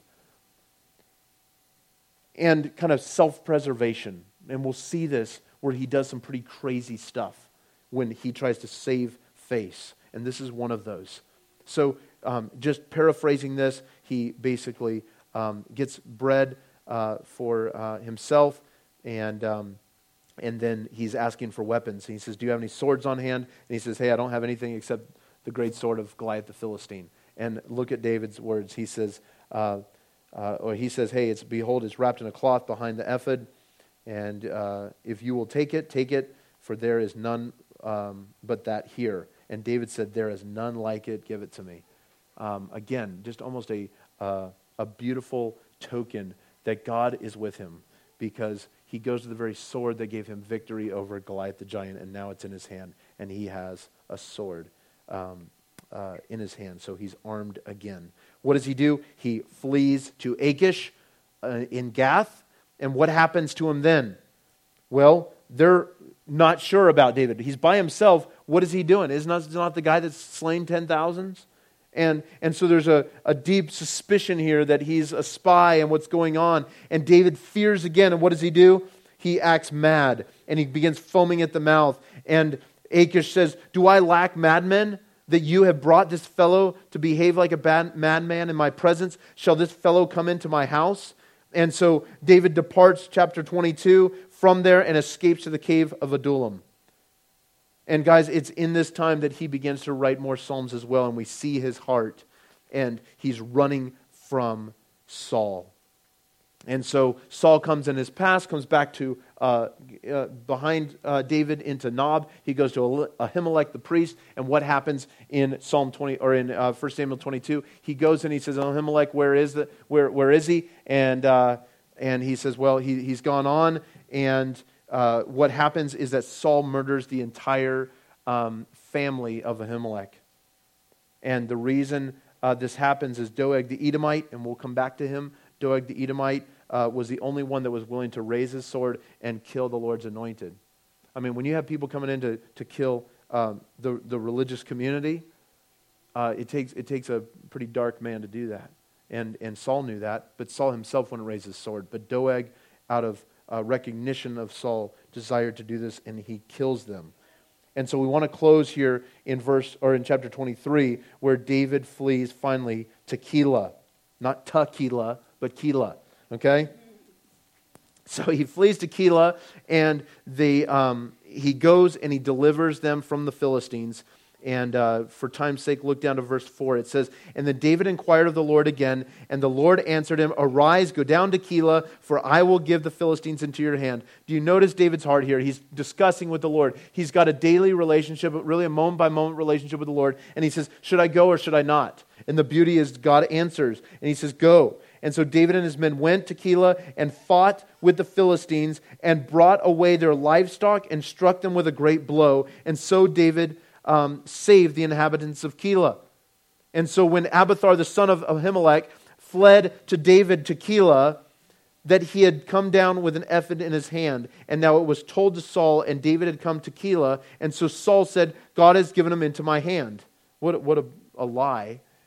and kind of self-preservation. And we'll see this where he does some pretty crazy stuff when he tries to save face. And this is one of those. So just paraphrasing this, he basically gets bread for himself, and then he's asking for weapons. And he says, "Do you have any swords on hand?" And he says, "Hey, I don't have anything except the great sword of Goliath the Philistine." And look at David's words. He says, "Hey, behold, it's wrapped in a cloth behind the ephod. And if you will take it, for there is none but that here." And David said, "There is none like it. Give it to me." Again, just almost a beautiful token that God is with him, because he goes to the very sword that gave him victory over Goliath the giant, and now it's in his hand, and he has a sword in his hand, so he's armed again. What does he do? He flees to Achish in Gath, and what happens to him then? Well, they're not sure about David. He's by himself. What is he doing? Isn't not the guy that's slain 10,000s? And so there's a deep suspicion here that he's a spy and what's going on. And David fears again. And what does he do? He acts mad. And he begins foaming at the mouth. And Achish says, "Do I lack madmen, that you have brought this fellow to behave like a madman in my presence? Shall this fellow come into my house?" And so David departs, chapter 22, from there and escapes to the cave of Adullam. And guys, it's in this time that he begins to write more Psalms as well, and we see his heart, and he's running from Saul. And so Saul comes in his past, comes back to behind David into Nob. He goes to Ahimelech the priest, and what happens in Psalm 20 or in 1 Samuel 22? He goes and he says, "Ahimelech, where is he?" And he says, "Well, he's gone on." And what happens is that Saul murders the entire family of Ahimelech. And the reason this happens is Doeg the Edomite, and we'll come back to him. Doeg the Edomite was the only one that was willing to raise his sword and kill the Lord's anointed. I mean, when you have people coming in to kill the religious community, it takes a pretty dark man to do that. And Saul knew that, but Saul himself wouldn't raise his sword. But Doeg, out of recognition of Saul, desired to do this, and he kills them. And so we want to close here in chapter 23, where David flees finally to Keilah. Not Tequila, but Keilah. Okay? So he flees to Keilah, and he goes and he delivers them from the Philistines. And for time's sake, look down to verse 4. It says, "And then David inquired of the Lord again, and the Lord answered him, 'Arise, go down to Keilah, for I will give the Philistines into your hand.'" Do you notice David's heart here? He's discussing with the Lord. He's got a daily relationship, really a moment-by-moment relationship with the Lord. And he says, "Should I go or should I not?" And the beauty is God answers. And he says, "Go." And so David and his men went to Keilah and fought with the Philistines and brought away their livestock and struck them with a great blow. And so David saved the inhabitants of Keilah. And so when Abiathar, the son of Ahimelech, fled to David to Keilah, that he had come down with an ephod in his hand. And now it was told to Saul, and David had come to Keilah. And so Saul said, "God has given him into my hand." What a lie.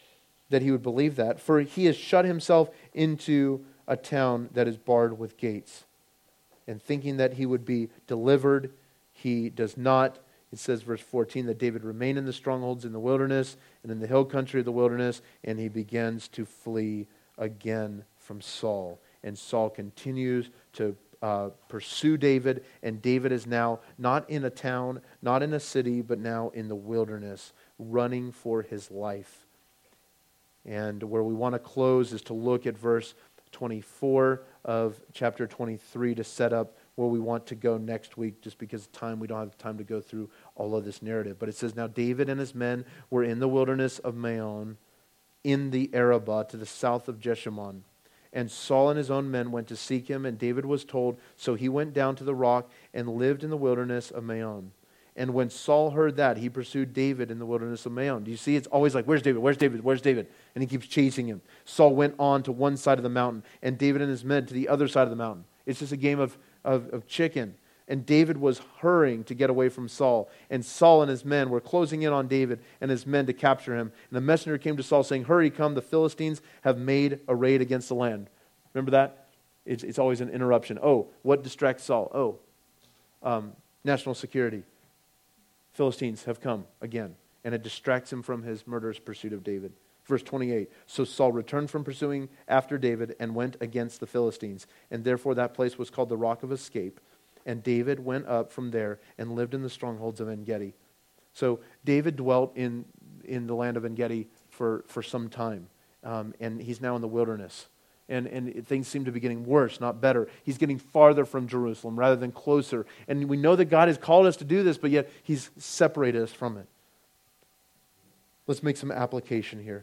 that he would believe that. For he has shut himself into a town that is barred with gates. And thinking that he would be delivered, he does not. It says, verse 14, that David remained in the strongholds in the wilderness and in the hill country of the wilderness, and he begins to flee again from Saul. And Saul continues to pursue David, and David is now not in a town, not in a city, but now in the wilderness, running for his life. And where we want to close is to look at verse 24 of chapter 23 to set up where we want to go next week, just because of time, we don't have time to go through all of this narrative. But it says, now David and his men were in the wilderness of Maon, in the Arabah, to the south of Jeshimon. And Saul and his own men went to seek him, and David was told, so he went down to the rock and lived in the wilderness of Maon. And when Saul heard that, he pursued David in the wilderness of Maon. Do you see? It's always like, where's David? Where's David? Where's David? And he keeps chasing him. Saul went on to one side of the mountain, and David and his men to the other side of the mountain. It's just a game of chicken. And David was hurrying to get away from Saul. And Saul and his men were closing in on David and his men to capture him. And the messenger came to Saul saying, hurry, come, the Philistines have made a raid against the land. Remember that? It's always an interruption. Oh, what distracts Saul? National security. Philistines have come again. And it distracts him from his murderous pursuit of David. Verse 28, so Saul returned from pursuing after David and went against the Philistines. And therefore that place was called the Rock of Escape. And David went up from there and lived in the strongholds of En-Gedi. So David dwelt in the land of En-Gedi for some time. And he's now in the wilderness. And things seem to be getting worse, not better. He's getting farther from Jerusalem rather than closer. And we know that God has called us to do this, but yet He's separated us from it. Let's make some application here.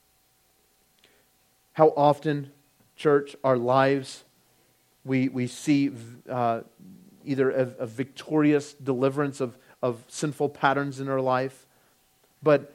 How often, church, our lives, we see either a victorious deliverance of sinful patterns in our life, but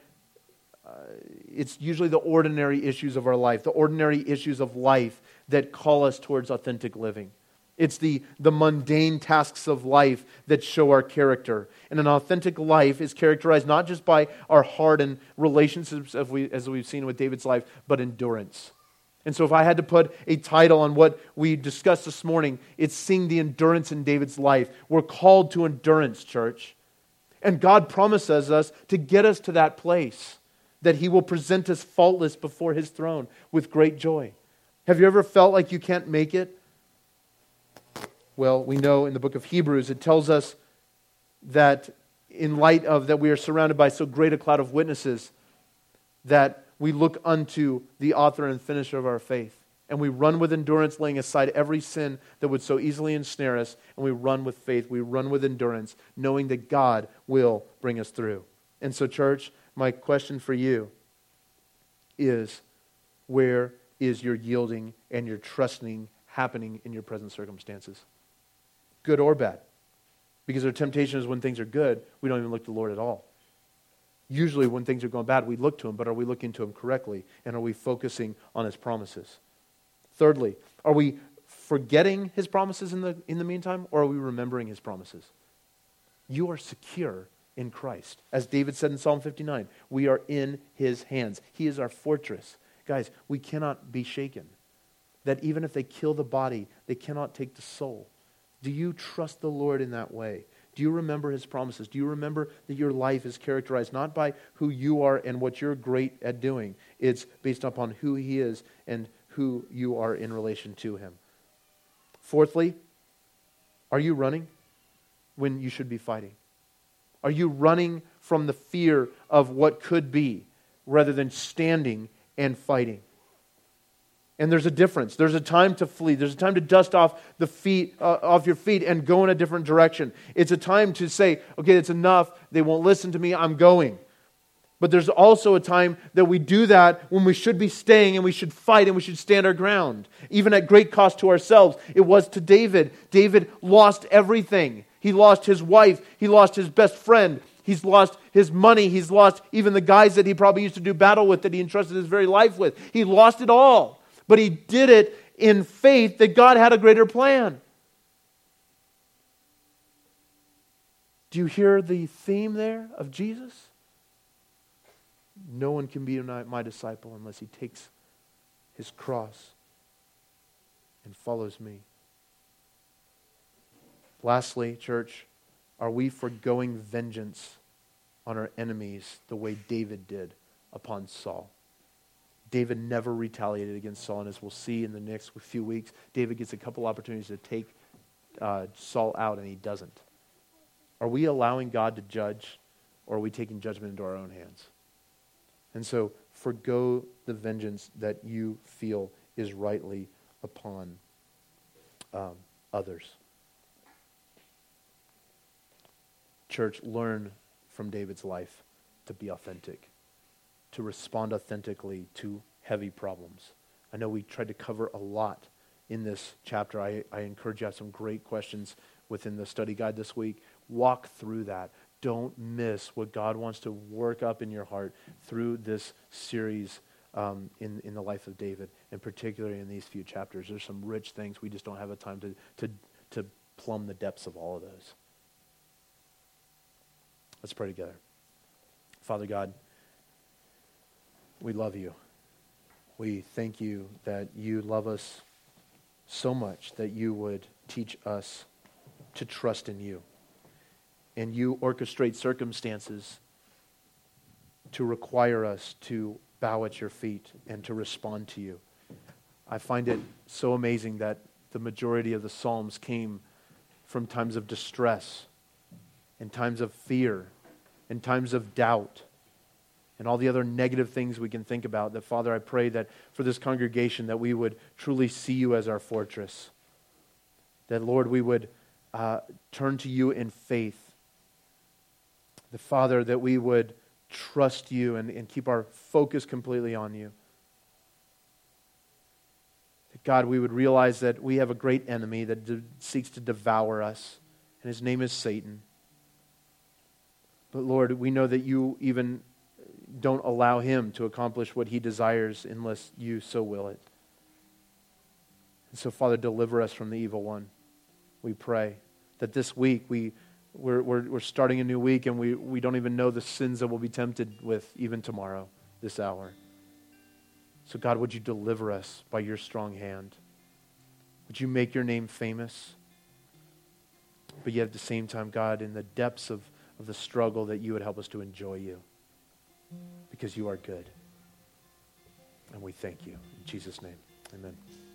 it's usually the ordinary issues of our life, the ordinary issues of life that call us towards authentic living. It's the mundane tasks of life that show our character. And an authentic life is characterized not just by our heart and relationships, as we've seen with David's life, but endurance. And so if I had to put a title on what we discussed this morning, it's seeing the endurance in David's life. We're called to endurance, church. And God promises us to get us to that place, that He will present us faultless before His throne with great joy. Have you ever felt like you can't make it? Well, we know in the book of Hebrews, it tells us that in light of that we are surrounded by so great a cloud of witnesses, that we look unto the author and finisher of our faith. And we run with endurance, laying aside every sin that would so easily ensnare us. And we run with faith, we run with endurance, knowing that God will bring us through. And so, church, my question for you is, where is your yielding and your trusting happening in your present circumstances? Good or bad? Because our temptation is when things are good, we don't even look to the Lord at all. Usually when things are going bad, we look to Him, but are we looking to Him correctly? And are we focusing on His promises? Thirdly, are we forgetting His promises in the meantime, or are we remembering His promises? You are secure in Christ. As David said in Psalm 59, we are in His hands. He is our fortress. Guys, we cannot be shaken. That even if they kill the body, they cannot take the soul. Do you trust the Lord in that way? Do you remember His promises? Do you remember that your life is characterized not by who you are and what you're great at doing? It's based upon who He is and who you are in relation to Him. Fourthly, are you running when you should be fighting? Are you running from the fear of what could be rather than standing and fighting? And there's a difference. There's a time to flee. There's a time to dust off off your feet and go in a different direction. It's a time to say, okay, it's enough. They won't listen to me. I'm going. But there's also a time that we do that when we should be staying and we should fight and we should stand our ground, even at great cost to ourselves. It was to David. David lost everything. He lost his wife. He lost his best friend. He's lost his money. He's lost even the guys that he probably used to do battle with, that he entrusted his very life with. He lost it all. But he did it in faith that God had a greater plan. Do you hear the theme there of Jesus? No one can be my disciple unless he takes his cross and follows me. Lastly, church, are we forgoing vengeance on our enemies the way David did upon Saul? David never retaliated against Saul, and as we'll see in the next few weeks, David gets a couple opportunities to take Saul out, and he doesn't. Are we allowing God to judge, or are we taking judgment into our own hands? And so, forgo the vengeance that you feel is rightly upon others. Church, learn from David's life to be authentic, to respond authentically to heavy problems. I know we tried to cover a lot in this chapter. I encourage you to have some great questions within the study guide this week. Walk through that. Don't miss what God wants to work up in your heart through this series in the life of David, and particularly in these few chapters. There's some rich things. We just don't have the time to plumb the depths of all of those. Let's pray together. Father God, we love you. We thank you that you love us so much that you would teach us to trust in you. And you orchestrate circumstances to require us to bow at your feet and to respond to you. I find it so amazing that the majority of the Psalms came from times of distress, in times of fear, in times of doubt, and all the other negative things we can think about. That, Father, I pray that for this congregation that we would truly see you as our fortress. That, Lord, we would turn to you in faith. The Father, that we would trust you and keep our focus completely on you. That, God, we would realize that we have a great enemy that seeks to devour us, and his name is Satan. But Lord, we know that you even don't allow him to accomplish what he desires unless you so will it. And so, Father, deliver us from the evil one. We pray that this week we're starting a new week, and we don't even know the sins that we'll be tempted with even tomorrow, this hour. So God, would you deliver us by your strong hand? Would you make your name famous? But yet at the same time, God, in the depths of the struggle, that you would help us to enjoy you, because you are good. And we thank you. In Jesus' name, amen.